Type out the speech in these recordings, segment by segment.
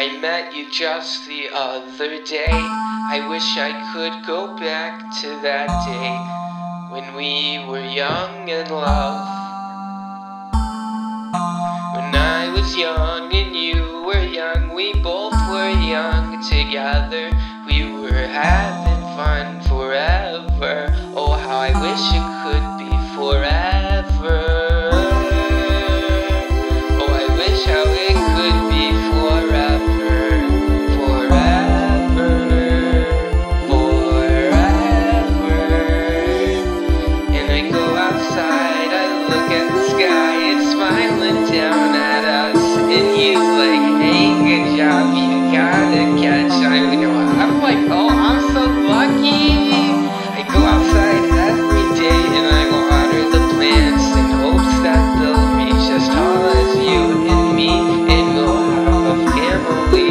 I met you just the other day. I wish I could go back to that day when we were young in love. When I was young and you were young, we both were young together. We were having fun forever. Oh, how I wish it could be forever. Oh, I wish how it could be forever. Forever. Forever. And I go outside, I look at the sky, it's smiling down at us. And you like, hey, good job, you gotta catch. I'm like, oh, I'm so lucky. I go outside every day and I water the plants in hopes that they'll reach as tall as you and me, and we'll have a family.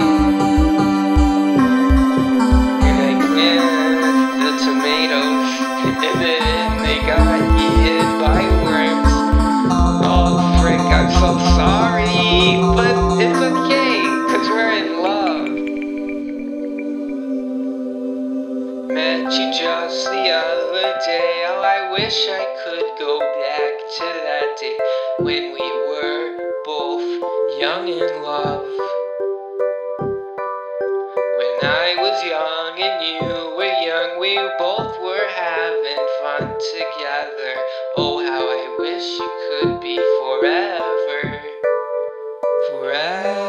And I plant the tomatoes and then they got eaten by worms. Oh frick, I'm so sorry, but it's okay, 'cause we're in love. Met you just the other day. Oh, I wish I could go back to that day when we were both young in love. When I was young and you were young, we both were having fun together. Oh, how I wish you could be forever. Forever.